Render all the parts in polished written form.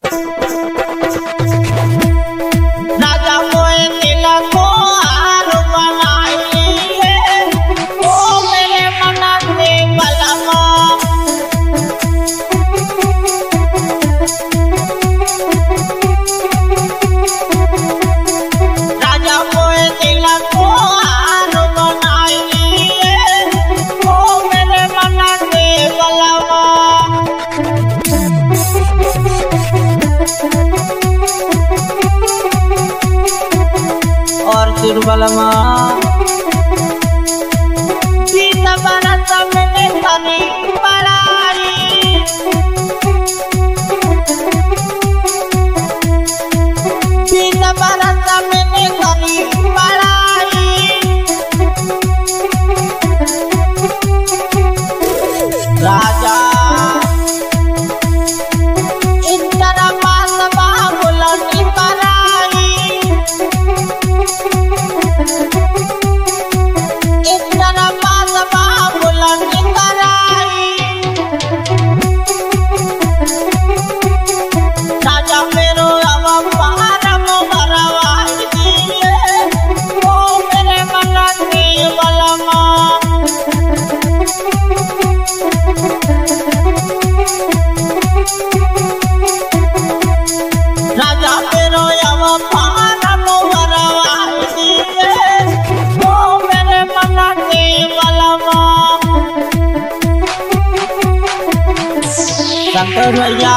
राजा मोए दिल को हार बनाई है, ओ मेरे मन के बलमा। राजा मोए दिल को हार बनाई है, ओ मेरे मन के बलमा। और दुर्बलमा बीत बरस मैंने तनी पढ़ाई, बीत बरस मैंने तनी पढ़ाई। राजा इंद्र पास बाबुलनी कराई, इंद्र पास बाबुलनी कराई। राजा मेरो अब पारम भरवाई दिए, ओ मेरे मन के बलमा। राजा मेरो अब पारम भरवाई दिए, ओ मेरे मन के बलमा। शंकर भैया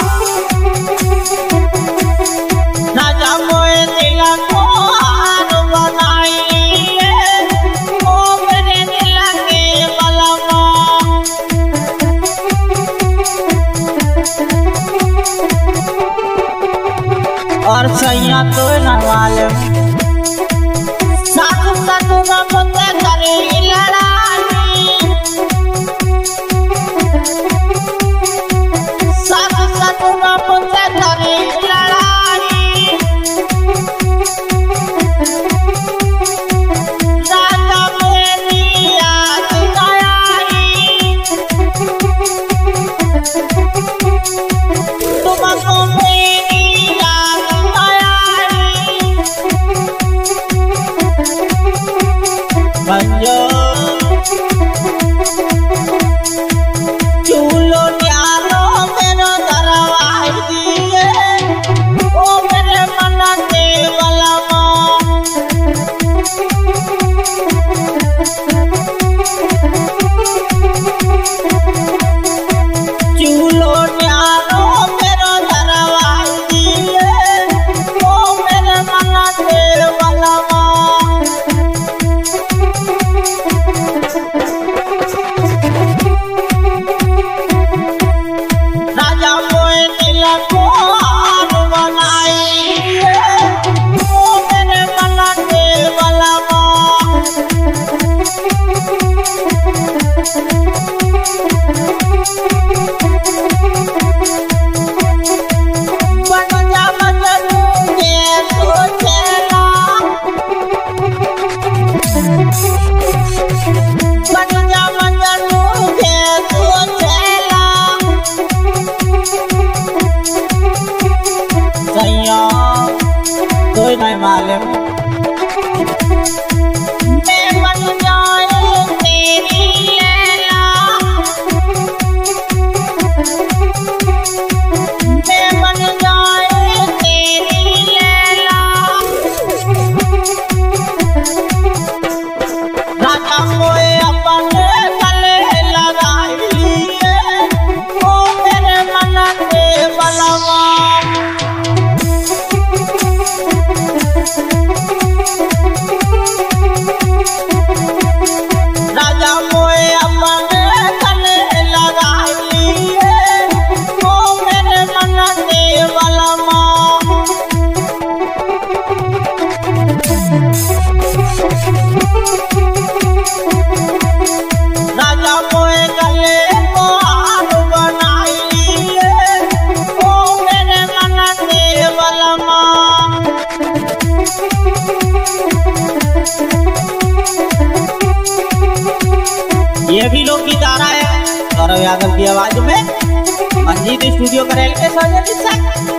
राजा मोए दिल को हार बनाई है, ओ मेरे दिल के बलमा। और सैया तो न मालूम सासु ससुर मुझसे करे लड़ाई, सासु ससुर मुझसे करे लड़ाई। राजा मेरी याद न आई, तुमको मेरी याद न आई। बंजो चूलो न्यालो मेरो दरवाई दिए, ओ मेरे मन के बलमा। चूलो न्यालो मेरो दरवाई दिए, ओ मेरे मन के बलमा। राजा मोए दिल को हार बनाई है, ओ मेरे मन के बलमा। बन जा मजनू के सोचेला, बन जा मजनू के सोचेला। सैया कोई नहीं मालूम मैं बन जाऊं तेरी लैला, मैं बन जाऊं तेरी लैला। राजा मोए अपने गले लगाई लिए, ओ मेरे मन के बलमा। राजा मोए अपने गले लगाई लिए, ओ मेरे मन के बलमा। राजा मोए गले को हार बनाई लिए, ओ मेरे मन के बलमा। ये भी लोकगीत आ रहा है गौरव यादव की आवाज में, मंजीत स्टूडियो करेल के सौजन्य से।